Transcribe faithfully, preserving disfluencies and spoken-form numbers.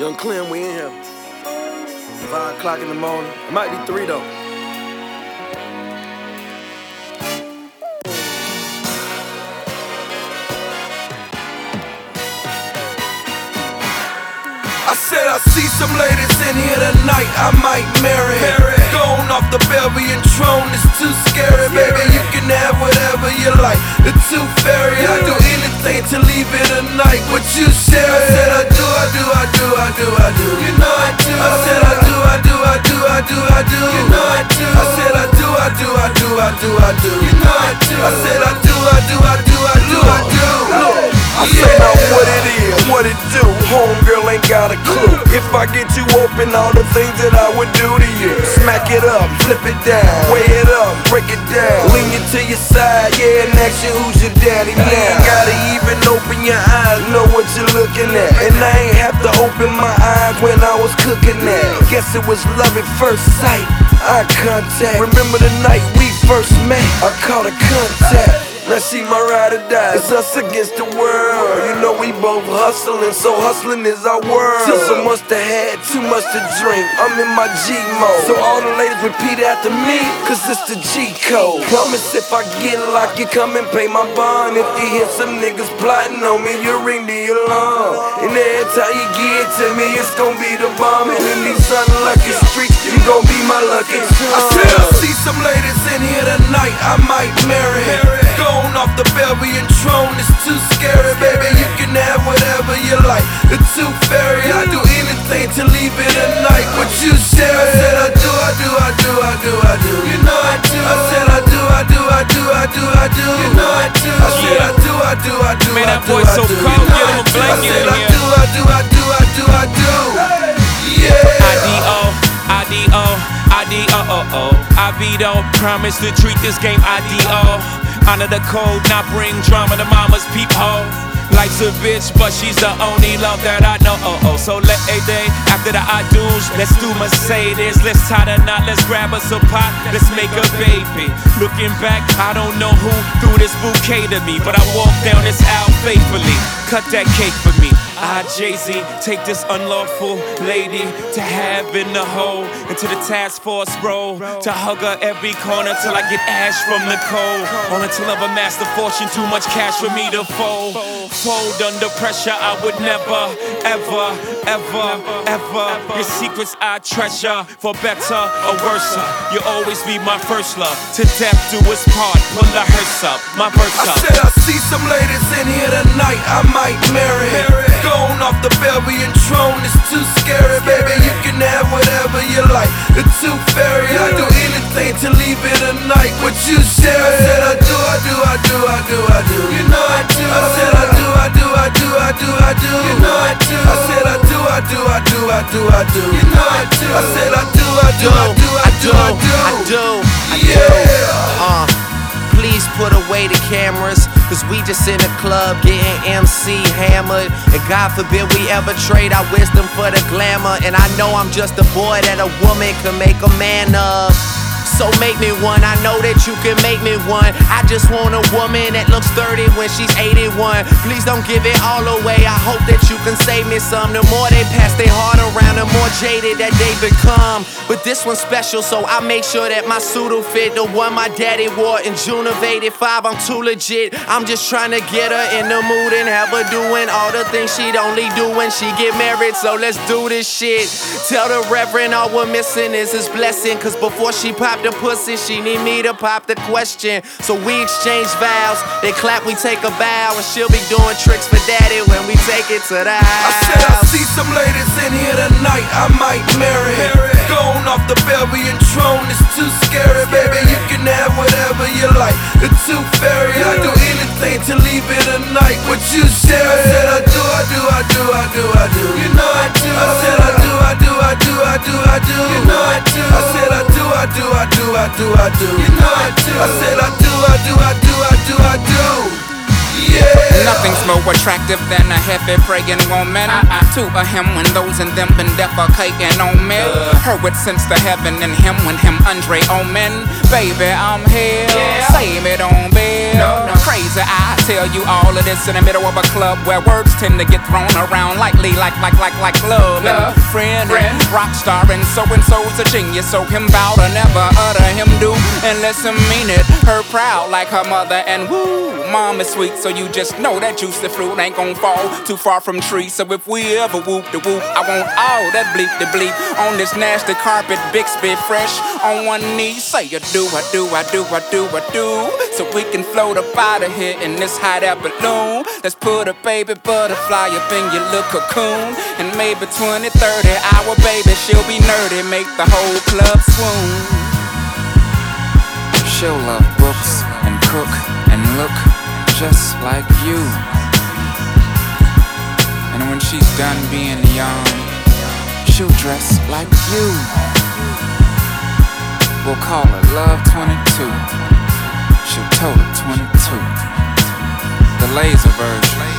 Young Clem, we in here. Five o'clock in the morning. It might be three though. I said I see some ladies in here tonight I might marry. Going off the Belgian throne is too scary, baby. You can have whatever you like. The tooth fairy, I do anything to leave it a night. What you share? I said I do, I do, I do, I do, I do. You know I do. I said I do, I do, I do, I do, I do. You know I do. I said I do, I do, I do, I do, I do. You know I do. I said I do, I do, I do, I do, I do. I say now what it is, what it do. Homegirl ain't got a clue. If I get you open, all the things that I would do to you. Smack it up, flip it down, weigh it up, break it down. Lean you to your side, yeah, and ask you who's your daddy now. Ain't gotta even open your eyes, know what you're looking at. And I ain't have to open my eyes when I was cooking that. Guess it was love at first sight, eye contact. Remember the night we first met, I caught a contact. Now she my ride or die, it's us against the world. You know we both hustling, so hustling is our world. Till so much to have, too much to drink, I'm in my G mode. So all the ladies repeat after me, cause it's the G code. Promise if I get locked, you come and pay my bond. If you hear some niggas plotting on me, you ring the alarm. And every time you get to me, it's gon' be the bomb. And in these unlucky streets, you gon' be my lucky charm. I said I see some ladies in here tonight I might marry. Going off the Belgian throne is too scary, baby. You can have whatever you like. The tooth fairy, I do anything to leave it a night. What you share? I said I do, I do, I do, I do, I do. You know I do. I said I do, I do, I do, I do, I do. You know I do. I said I do, I do, I do, Man, I that do, boy's I so do. cold, You know get him a I do. I blanket said in I here. do, I do, I do, I do, I do. Yeah. I D O, I D O, I D O, oh, oh. I veto, promise to treat this game I D O. Honor the code, not bring drama to mama's peephole. Life's a bitch, but she's the only love that I know. Oh, oh. So let a day after the I do's, let's do Mercedes. Let's tie the knot, let's grab us a pot, let's make a baby. Looking back, I don't know who threw this bouquet to me, but I walked down this aisle faithfully. Cut that cake for me. I, Jay-Z, take this unlawful lady to have in the hole, into the task force role, to hug her every corner till I get ash from the cold. On until I've amassed a fortune, too much cash for me to fold. Fold under pressure, I would never, ever, ever, ever. Your secrets I treasure, for better or worse. You'll always be my first love. To death do us part, pull the hearse up, my verse I up. said I see some ladies in here tonight I might marry. Going off the Belgian throne is too scary, baby. You can have whatever you like. The tooth fairy, I do anything to leave it a night. What you share? I said I do, I do, I do, I do, I do. You know I do. I said I do, I do, I do, I do, I do. You know I do. I said I do, I do, I do, I do, I do. You know I do. I said I do, I do, I do, I do, I do. I do, I do. Yeah. Uh, please put away the cameras, cause we just in the club getting M C hammered. And God forbid we ever trade our wisdom for the glamour. And I know I'm just a boy that a woman can make a man of. So make me one, I know that you can make me one. I just want a woman that looks thirty when she's eighty-one. Please don't give it all away, I hope that you can save me some. The more they pass their heart around, the more jaded that they become. But this one's special, so I make sure that my suit'll fit. The one my daddy wore in June of eighty-five, I'm too legit. I'm just trying to get her in the mood and have her doing all the things she'd only do when she get married. So let's do this shit. Tell the reverend all we're missing is his blessing, cause before she popped the pussy, she need me to pop the question. So we exchange vows, they clap, we take a bow, and she'll be doing tricks for daddy when we take it to the house. I said I see some ladies in here tonight I might marry. Going off the Belgian throne is too scary, baby. You can have whatever you like. The tooth fairy, I do anything to leave it a night. What you share? I said I do, I do, I do, I do, I do. You know I do. I said I do, I do, I do, I do, I do. You know I do. I said I do, I do, I do, I do, I do. You know I do. I said I do, I do, I do, I do, I do. Yeah. Nothing's more attractive than a heavy praying woman. uh-uh. To a him when those in them been defecating on me. uh. Her with sense to heaven and him when him Andre Omen. Baby, I'm here. Yeah. Save it on bill. No, no. crazy. I tell you all of this in the middle of a club where words tend to get thrown around lightly, like like like like love, love. And friend, friend, and rock star, and so and so's a genius. So him bow to never utter him do unless him mean it. Her proud like her mother, and woo, mom is sweet. So you just know that juicy fruit ain't gon' fall too far from tree. So if we ever whoop the whoop, I want all that bleep the bleep on this nasty carpet, Bixby fresh on one knee. Say you do, I do, I do, I do, I do. So we can float up out of here in this hot air balloon. Let's put a baby butterfly up in your little cocoon. And maybe twenty, thirty, our baby, she'll be nerdy, make the whole club swoon. She'll love books and cook and look just like you. And when she's done being young, she'll dress like you. We'll call her Love twenty-two. She'll total twenty-two. The laser version.